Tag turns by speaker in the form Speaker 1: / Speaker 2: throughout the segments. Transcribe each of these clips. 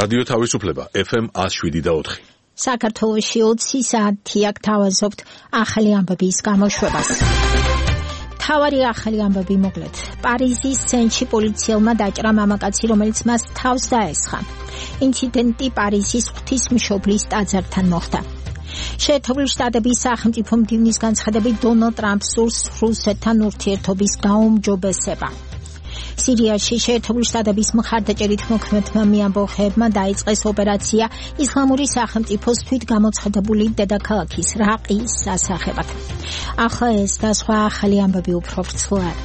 Speaker 1: რადიო თავისუფლება FM 107.4.
Speaker 2: საქართველოში 20 საათი აქ თავაზობთ ახალი ამბების გამოშვებას. თავარი ახალი ამბები მოკლედ. პარიზის სენში პოლიციელმა დაჭრა მამაკაცი, რომელიც მას თავს დაესხა. ინციდენტი პარიზის ღვთისმშობლის ტაძართან მოხდა. შეერთებული შტატების სახელმწიფო მდივნის განცხადებით დონალდ ტრამპს სურს რუსეთთან ურთიერთობის გაუმჯობესება. სირიაში შეერთებული შტატების მხარდაჭერით მოქმედმა მეამბოხეებმა დაიწყეს ოპერაცია ისლამური სახელმწიფოს თვითგამოცხადებული დედაქალაქის რაყის სასახებად. ახლა ეს და სხვა ახალი ამბები უფრო ვრცლად.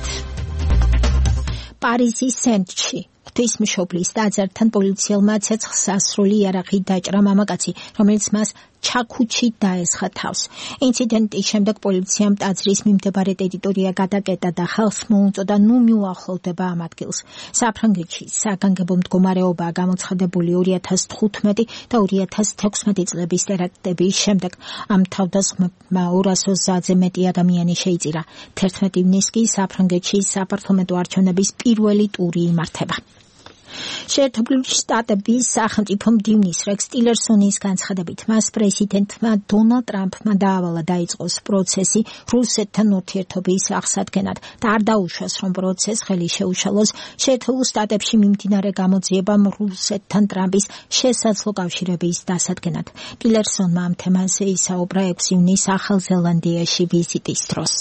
Speaker 2: პარიზის სენში ღვთისმშობლის ტაძართან პოლიციელმა ცეცხლსასროლი იარაღით დაჭრა მამაკაცი, რომელიც მას ჩაქუჩით დაესხა თავს. ინციდენტის შემდეგ პოლიციამ ტაძრის მიმდებარე ტერიტორია გადაკეტა და ხალხს მოუწოდა ნუ მიუახლოვდება ამ ადგილს. საფრანგეთში საგანგებო მდგომარეობაა გამოცხადებული 2015 და 2016 წლების ტერაქტების შემდეგ. ამ თავდასხმებმა 220-ზე მეტი ადამიანი შეიწირა. 11 ივნისს კი საფრანგეთში საპარლამენტო არჩევნების პირველი ტური იმართება. შეერთებული შტატების სახელმწიფო მდივნის რეკს ტილერსონის განცხადებით მას პრეზიდენტმა დონალდ ტრამპმა დაავალა დაიწყოს პროცესი რუსეთთან ურთიერთობის აღსადგენად და არ დაუშვას, რომ პროცესს ხელი შეუშალოს შეერთებულ შტატებში მიმდინარე გამოძიებამ რუსეთთან ტრამპის შესაძლო კავშირების დასადგენად. ტილერსონმა ამ თემაზე ისაუბრა 6 ივნისს ახალ ზელანდიაში ვიზიტის დროს.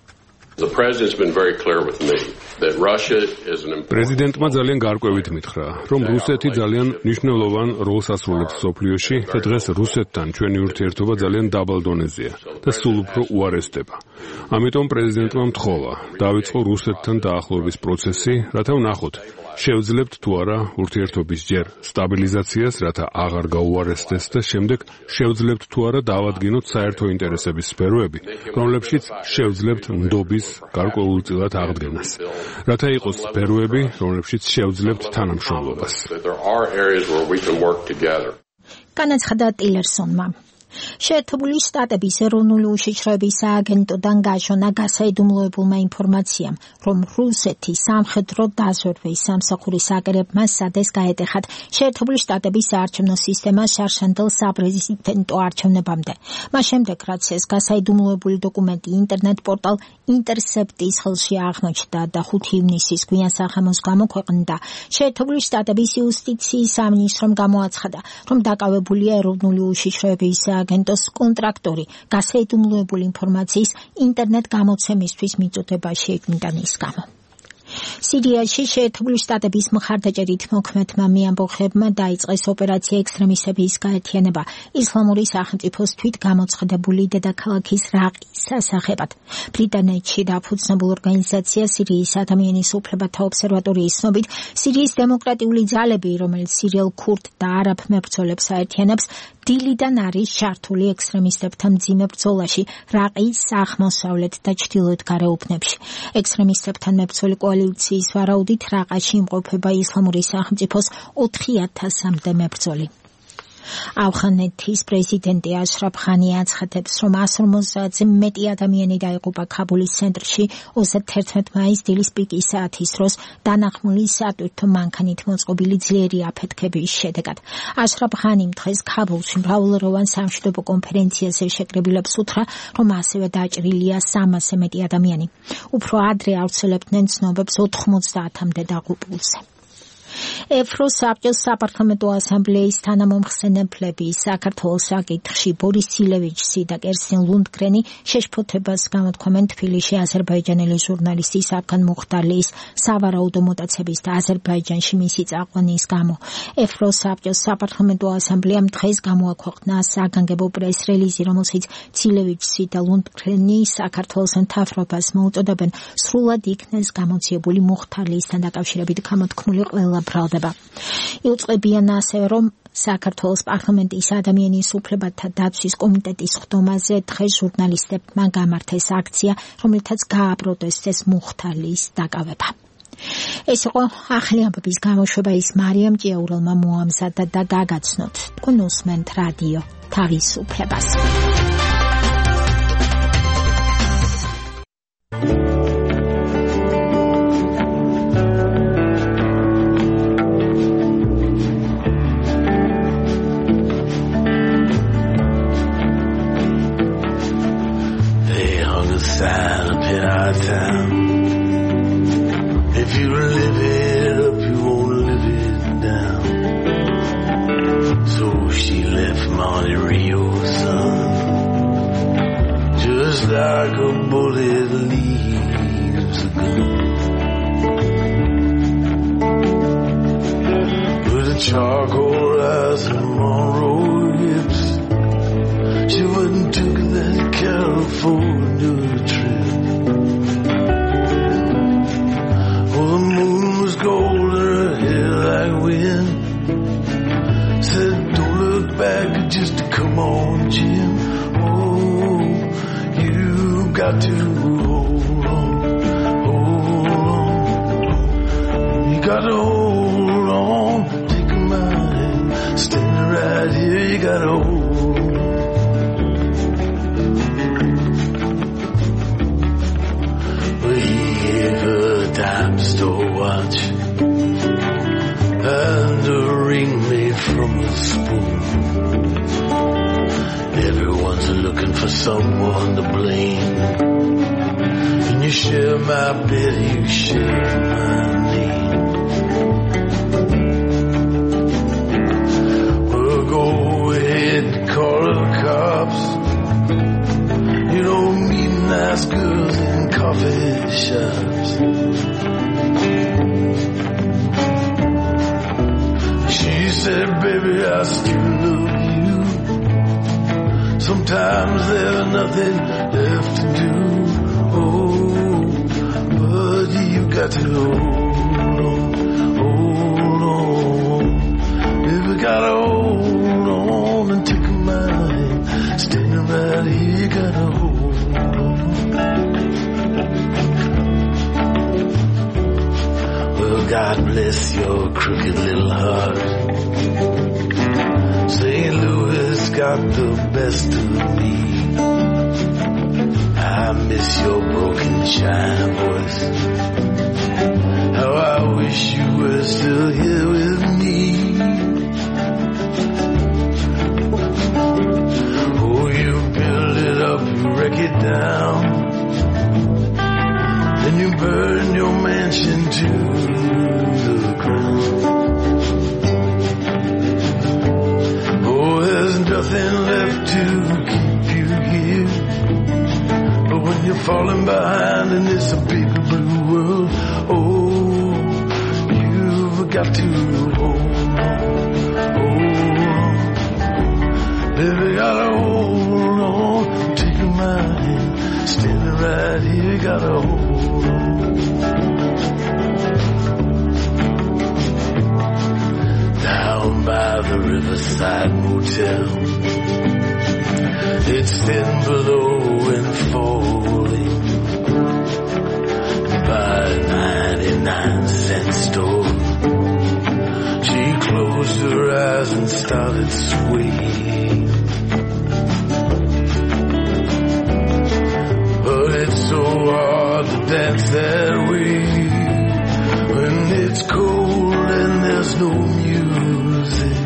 Speaker 3: პრეზიდენტმა ძალიან გარკვევით მითხრა, რომ რუსეთი ძალიან მნიშვნელოვან როლს ასრულებს მსოფლიოში და დღეს რუსეთთან ჩვენი ურთიერთობა ძალიან დაბალ დონეზეა და სულ უფრო უარესდება. ამიტომ პრეზიდენტმა მთხოვა დავიწყო რუსეთთან დაახლოების პროცესი, რათა ვნახოთ, შევძლებთ თუ არა ურთიერთობის ჯერ სტაბილიზაციას, რათა აღარ გაუარესდეს და შემდეგ შევძლებთ თუ არა დავადგინოთ საერთო ინტერესების სფეროები, რომლებშიც შევძლებთ ნდობის გარკვეულწილად აღდგენას, რათა იყოს სფეროები, რომლებშიც შევძლებთ თანამშრომლობას.
Speaker 2: განაცხადა ტილერსონმა. შეერთებული შტატების ეროვნული უშიშროების სააგენტოდან გაჟონა გასაიდუმლოებულმა ინფორმაციამ, რომ რუსეთის სამხედრო დაზვერვის სამსახურის აგრებმა სადეს გაეტეხათ შეერთებული შტატების საარჩევნო სისტემა შარშანდელ საპრეზიდენტო არჩევნებამდე. მას შემდეგ, რაც ეს გასაიდუმლოებული დოკუმენტი ინტერნეტ პორტალ ინტერსეპტის ხელში აღმოჩნდა და 5 ივნისის გვიან სახამოს გამოქვეყნდა, შეერთებული შტატების იუსტიციის სამინისტრომ გამოაცხადა, რომ დაკავებულია ეროვნული უშიშროების აგენტოს კონტრაქტორი გასაიდუმლოებული ინფორმაციის ინტერნეტ გამოცემისთვის მიწოდება შეექმნიდან ის გამო. სირიაში შეერთებული შტატების მხარდაჭერით მოქმედმა მეამბოხეებმა დაიწყეს ოპერაცია ექსტრემისტების გაერთიანება ისლამური სახელმწიფოს თვითგამოცხადებული დედაქალაქის რაყის სასახებად. ბრიტანეთში დაფუძნებულ ორგანიზაცია სირიის ადამიანის უფლებათა ობსერვატორიის ცნობით, სირიის დემოკრატიული ძალები, რომელიც სირიელ ქურდ და არაბ მებრძოლებს აერთიანებს, დილიდან არის ჩართული ექსტრემისტებთან მძიმე ბრძოლაში რაყის აღმოსავლეთ და ჩრდილოეთ გარეუბნებში. ექსტრემისტებთან მებრძოლი კოალიციის ვარაუდით რაყაში იმყოფება ისლამური სახელმწიფოს 4000-მდე მებრძოლი. ავღანეთის პრეზიდენტი აშრაფ ღანი აცხადებს, რომ 150-ზე მეტი ადამიანი დაიღუპა ქაბულის ცენტრში 31 მაისს დილის პიკის საათის დროს დანახმული სატვირთო მანქანით მოწყობილი ძლიერი აფეთქების შედეგად. აშრაფ ღანიმ დღეს ქაბულში მრავალროვან სამშვიდობო კონფერენციაზე შეკრებილებს უთხრა, რომ ასევე დაჭრილია 300-ზე მეტი ადამიანი. უფრო ადრე ავრცელებდნენ ცნობებს 90-მდე დაღუპულზე. ევროსაბჭოს საპარლამენტო ასამბლეის თანამომხსენებლები საქართველოს საკითხში ბორის ცილევიჩი და კერსტინ ლუნდგრენი შეშფოთებას გამოთქვამენ თბილისში აზერბაიჯანელი ჟურნალისტის აფგან მუხტარლის სავარაუდო მოტაცების და აზერბაიჯანში მისი წაყვანის გამო. ევროსაბჭოს საპარლამენტო ასამბლეამ დღეს გამოაქვეყნა საგანგებო პრეს-რელიზი, რომელშიც ცილევიჩი და ლუნდგრენი საქართველოს მთავრობას მოუწოდებენ სრულად იქნეს გამოძიებული მუხტარლისთან დაკავშირებით გამოთქმული ყველა ბრალდება. იუწყებიან ასევე, რომ საქართველოს პარლამენტის ადამიანის უფლებათა დაცვის კომიტეტის ხდომაზე დღეს ჟურნალისტებმა გამართეს აქცია, რომლითაც გააპროტესტეს მუხტარლის დაკავება. ეს იყო ახალი ამბების გამოშვება, ის მარიამ ჭიაურელმა მოამზადა და გაგაცნოთ. თქვენ უსმენთ რადიო თავისუფლებას.
Speaker 4: a sign up in our town. If you live it up, you won't live it down. So she left Monte Rio, son, just like a bullet leaves a gun. With a charcoal eyes and Monroe hips, she wasn't took that California trip. Oh, the moon was gold and her hair like wind. Said, don't look back, just come on, Jim. Oh, you got to hold on, hold on. You got to hold on, take my hand, standing right here, you got to hold on. Well, he gave her a dime store watch and a ring made from a spoon. Everyone's looking for someone to blame. And you share my bed, you share my name. Well, go ahead and call the cops. You don't meet nice girls in coffee shops. She said, baby, I still love you. Sometimes there's nothing left to do. Oh, but you got to hold on. Baby, gotta hold on and take my hand. Standing right here, you gotta hold on. Well, God bless your crooked little heart. St. Louis got the best of me. I miss your broken china voice. How I wish you were still here with me. Oh, you build it up, you wreck it down. Then you burn your mansion to the ground. There's nothing left to keep you here. But when you're falling behind in this big blue world, oh, you've got to hold on. Baby, gotta hold on. Take my hand, standing right here, gotta hold on. Down by the Riverside Motel, it's thin below and falling. By a 99-cent store, she closed her eyes and started swaying. But it's so hard to dance that way when it's cold and there's no music.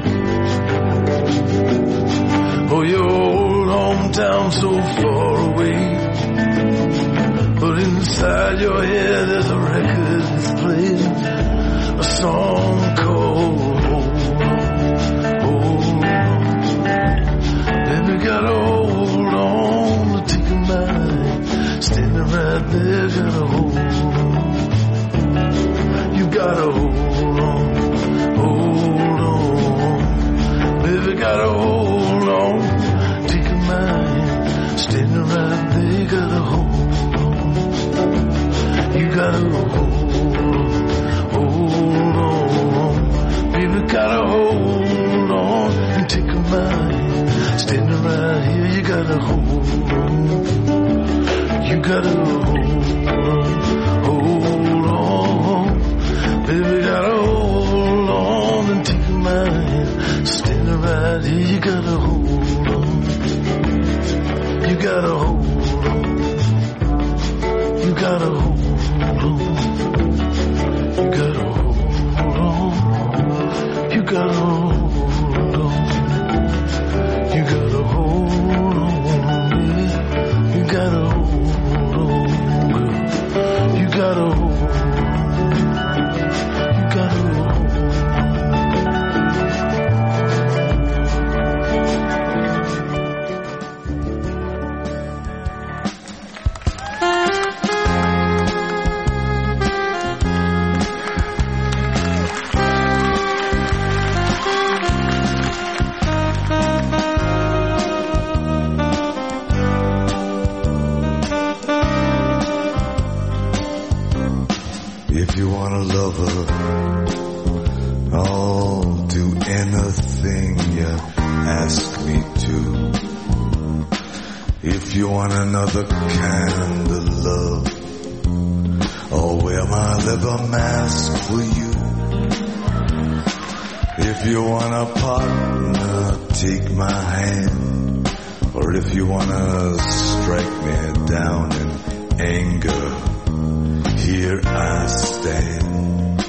Speaker 4: Oh, your old hometown so far away, but inside your head there's a record that's playing a song called Hold On, Hold On. Baby, gotta hold on to take a mind, standing right there, gotta hold on. You gotta hold on, hold on. Baby, gotta hold on, take a mind, standing right there, gotta hold on. You gotta hold on. Baby, gotta hold on and take a mind, standing right here, you gotta hold on. You gotta hold on. Baby, gotta hold on and take my hand, standing right here, you gotta hold on. You gotta hold on. You gotta hold on. You gotta hold on. You gotta hold on. You gotta hold on. You gotta hold on.
Speaker 5: you want a lover, I'll do anything you ask me to. If you want another kind of love, I'll wear my leather mask for you. If you want a partner, take my hand. Or if you wanna strike me down in anger, here I stand.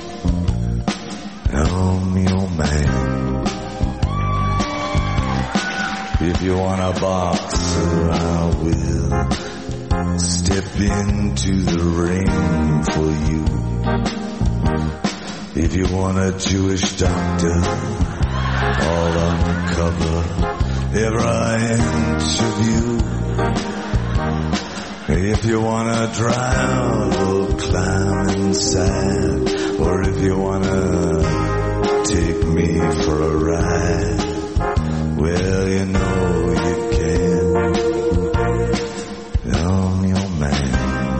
Speaker 5: I'm your man. If you want a boxer, I will step into the ring for you. If you want a Jewish doctor, I'll uncover every inch of you. If you wanna drown, we'll climb inside. Or if you wanna take me for a ride, well, you know you can. I'm your man.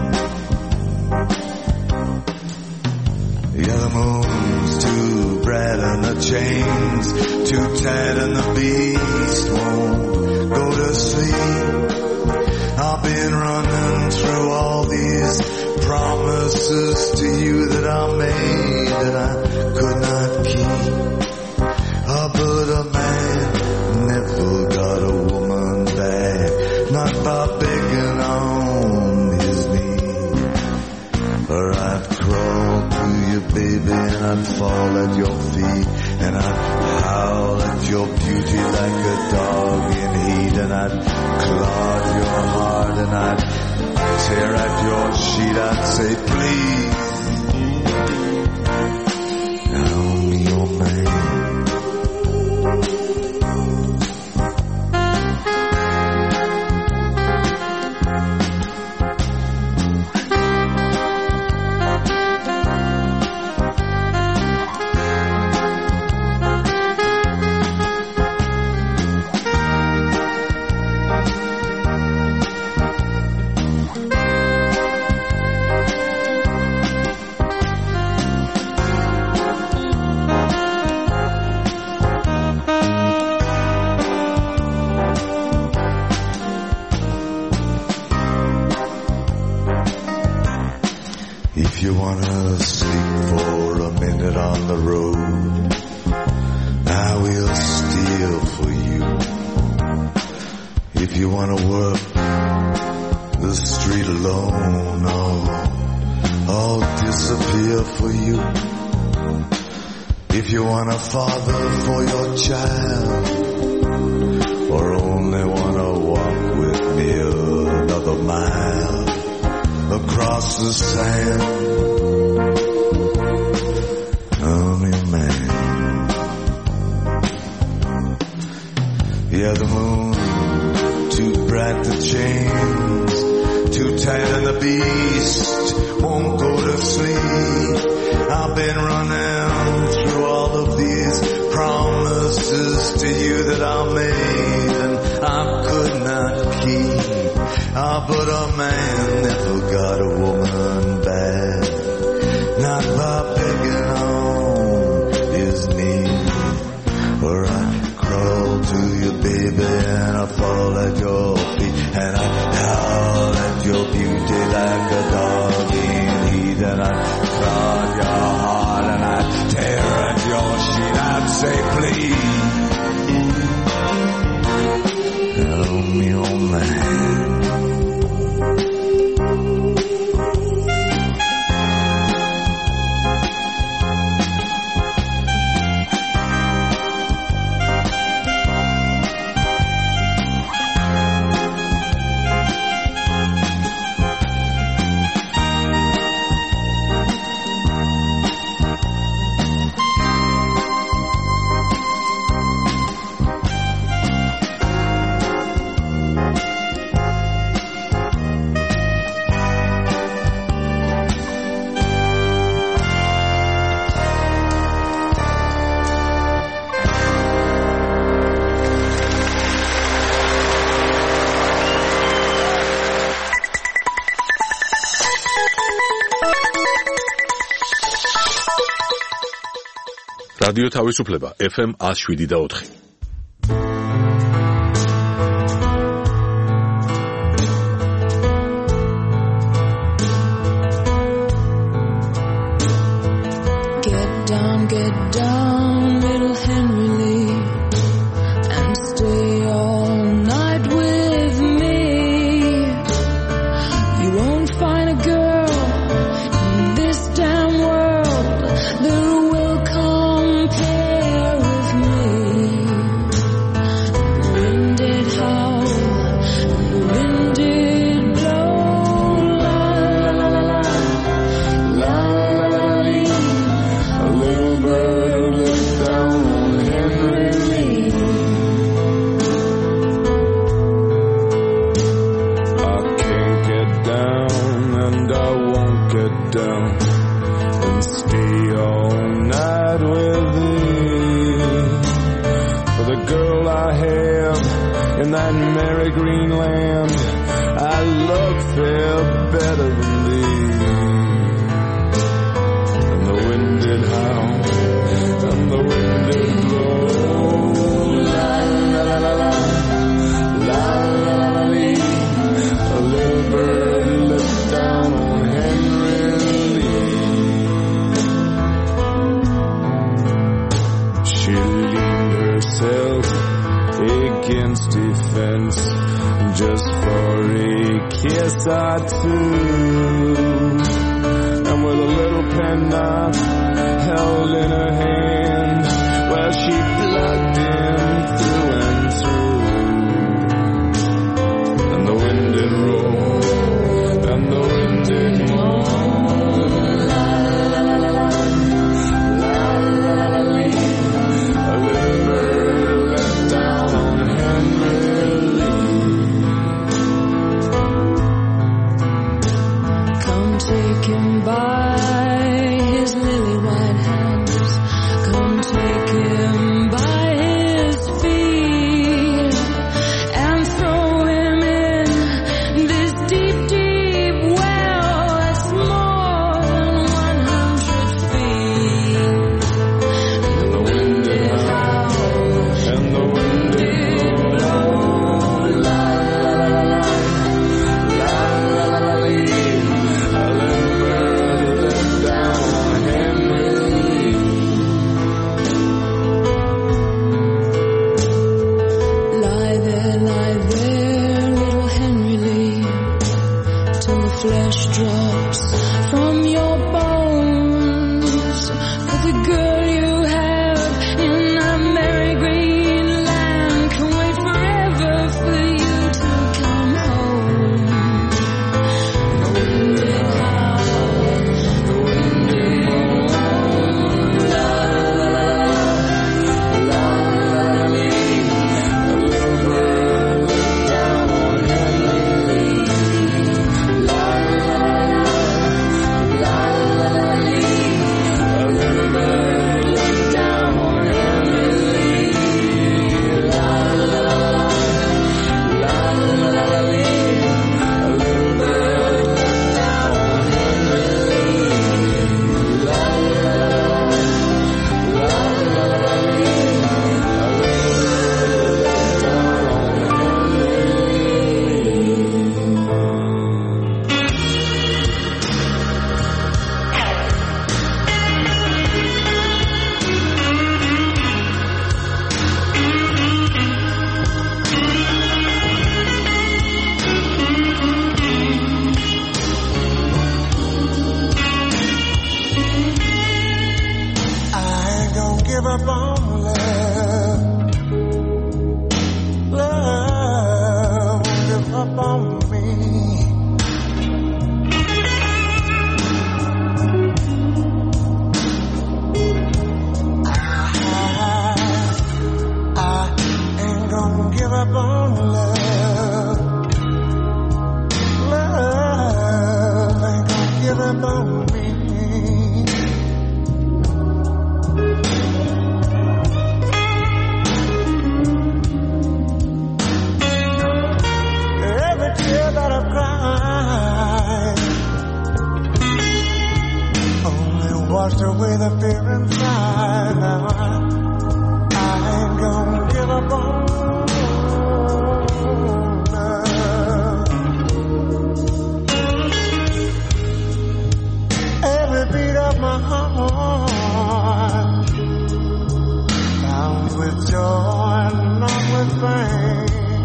Speaker 5: Yeah, the moon's too bright and the chains too tight and the beast won't go to sleep. I've been running through all these promises to you that I made that I could not keep. But a man never got a woman back, not by begging on his knees. Or I'd crawl to you, baby, and I'd fall at your feet, and I'd howl at your beauty like a dog in heat, and I'd claw at your heart, and I'd tear at your sheet. I'd say, please, I'm your man. If you wanna sleep for a minute on the road, I will steal for you. If you wanna work the street alone, I'll disappear for you. If you want a father for your child, or only wanna walk with me another mile across the sand, I'm your man. Yeah, the moon too bright, the chains too tight, and the beast won't go to sleep. I've been running through all of these promises to you that I made and I could not keep. But a man never got a woman back, not by begging on his knees. Or I'd crawl to you, baby, and I'd fall at your feet, and I'd howl at your beauty like a dog in heat, and I'd claw at your heart, and I'd tear at your sheet. I'd say, please, I'm your man.
Speaker 1: რადიო თავისუფლება FM 107.4.
Speaker 6: Get down, little Henry Lee, and stay all night with me. You won't find a girl in this damn world that will compare with me. The wind did howl, and the wind did blow, la la la la la, la la la la. A little bird looked down on Henry Lee. I can't get down and I won't get down and stay all night with thee. For the girl I have in that merry green land, I look fair better than thee. And the wind did howl and the wind did blow, la la la la la, la la la lee. A little bird looked down on Henry Lee. She leaned herself against a fence just for a kiss or two, and with a little penknife held in her hand, well, she plugged him through and through. And the wind did roll, and the wind did moan, la la la la la, la la la la lee. A little bird let down on Henry Lee. Come take him by his lily white hands. Come take him by his feet and throw him in this deep, deep well that's more than 100 feet. And the wind did howl and the wind did blow, la la la la la, la la la lee. A little bird let down on Henry Lee. Lie there, little Henry Lee, till the flesh drops from your bones. For the girl you have in that merry green land can wait forever for you to come home. The wind did howl, the wind did moan, la la la la, la la la lee. A little bird looked down on Henry Lee, la la la la, la la la lee. A little bird looked down on Henry Lee, la la la la, la la la lee. A little bird looked down on Henry Lee, la la la la, la la la lee. A little bird looked down on
Speaker 5: I ain't gonna give up on love. Love won't give up on me. I ain't gonna give up on love. Love ain't gonna give up on me. Every tear that I've cried, only washed away the fear inside. Now I ain't gonna give up on love. Every beat of my heart bound with joy and not with pain.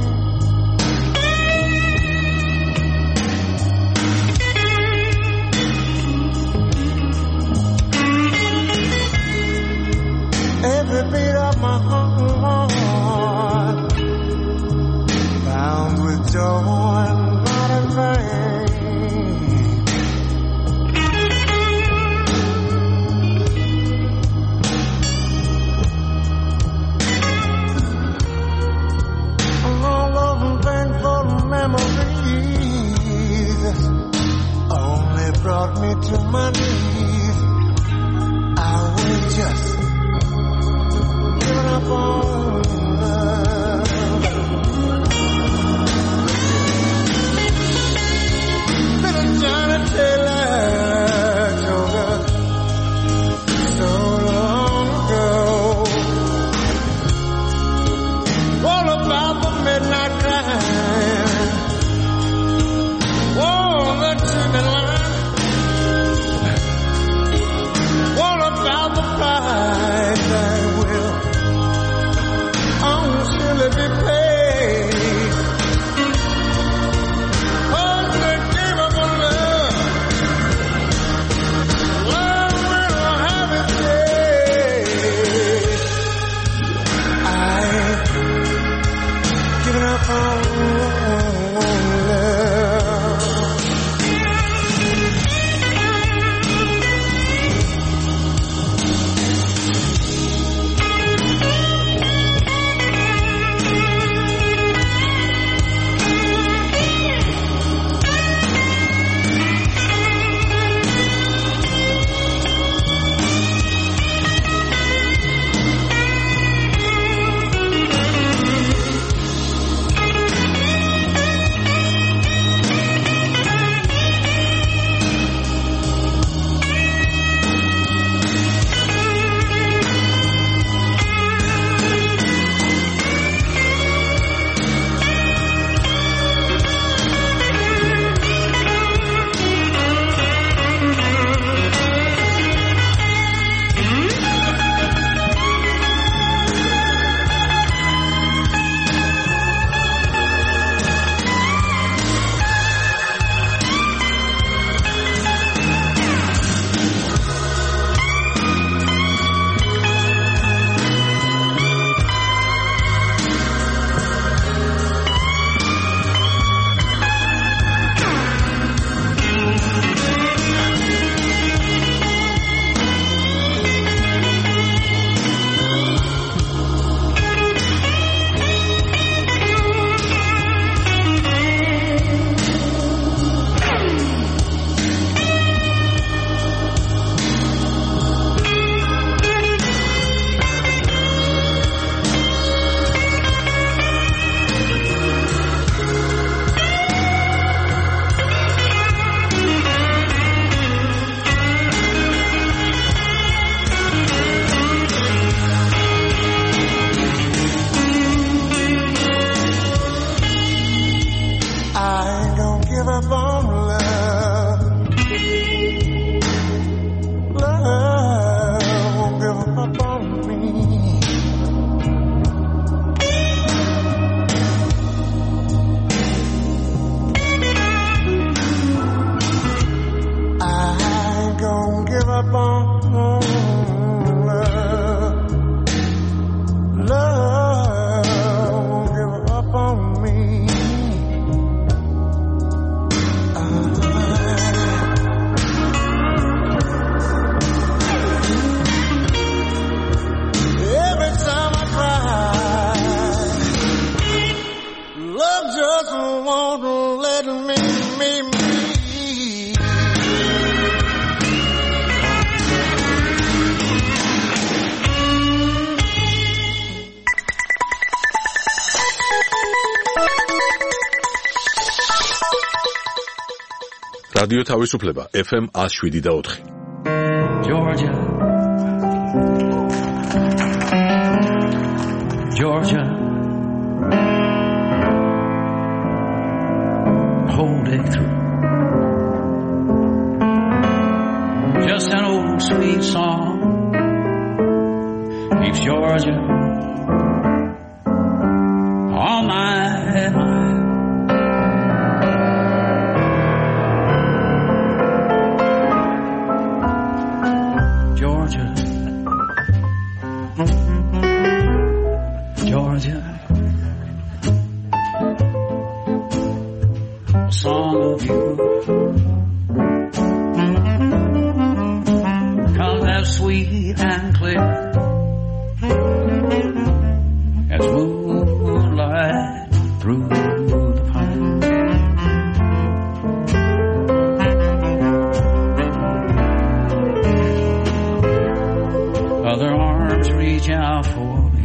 Speaker 5: Every beat of my heart bound with joy and not in vain. All those painful memories only brought me to my knees. I was just giving up on love. Little Johnny Taylor told us so long ago all about the midnight crying, all the treatment line, all about the price that will surely be paid. Oh, the game of love, love will have its day. I ain't giving up on love.
Speaker 1: რადიო თავისუფლება FM 107.4.
Speaker 7: Georgia, Georgia, whole day through. Just an old sweet song keeps Georgia on my mind. Georgia, Georgia, a song of you comes as sweet and clear as moonlight through the pine. Other arms reach out for me.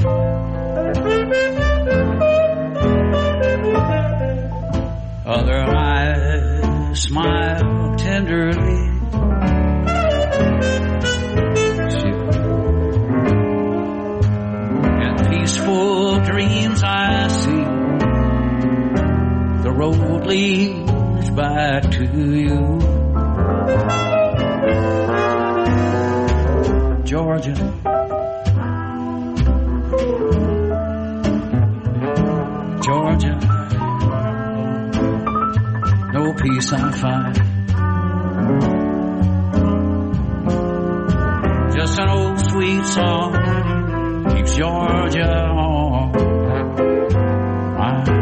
Speaker 7: Other eyes smile tenderly. And peaceful dreams I see. The road leads back to you. Georgia, Georgia, no peace I find. Just an old sweet song keeps Georgia on my mind.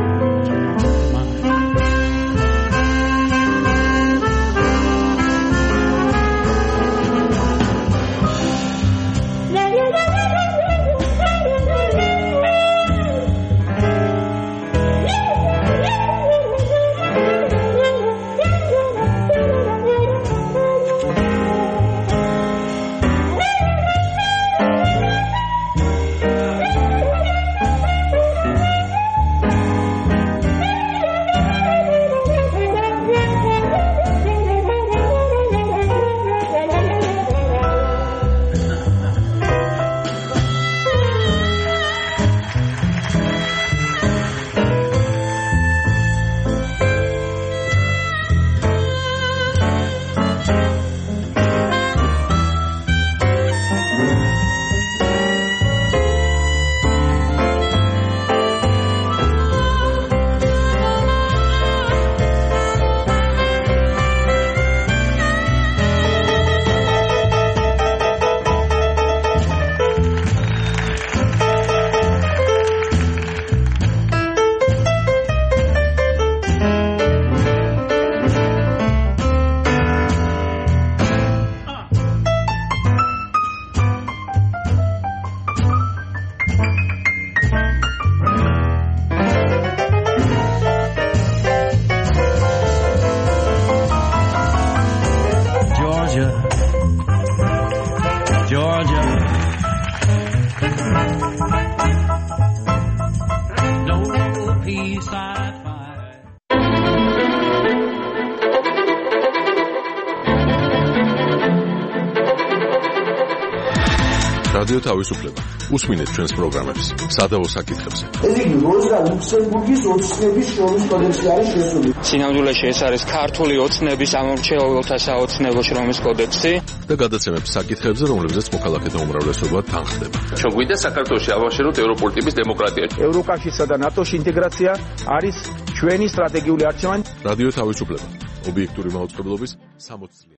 Speaker 7: Georgia, no peace I find.
Speaker 1: რადიო თავისუფლება. უსმინეთ ჩვენს პროგრამებს. სადავო საკითხებზე.
Speaker 8: ეს იგი როზა ლუქსემბურგის ოცნების შრომის კოდექსი არის შესული.
Speaker 9: სინამდვილეში ეს არის ქართული ოცნების ამომრჩეველთა საოცნებო შრომის კოდექსი
Speaker 1: და გადაცემებს საკითხებზე, რომლებზეც მოქალაქეთა უმრავლესობა თანხდება.
Speaker 10: ჩვენ გვინდა საქართველოში ავაშეროთ ევროპული ტიპის დემოკრატია.
Speaker 11: ევროკავშირსა და ნატოში ინტეგრაცია არის ჩვენი სტრატეგიული არჩევანი.
Speaker 1: რადიო თავისუფლება. ობიექტური მაუწყებლობის 60 წელი.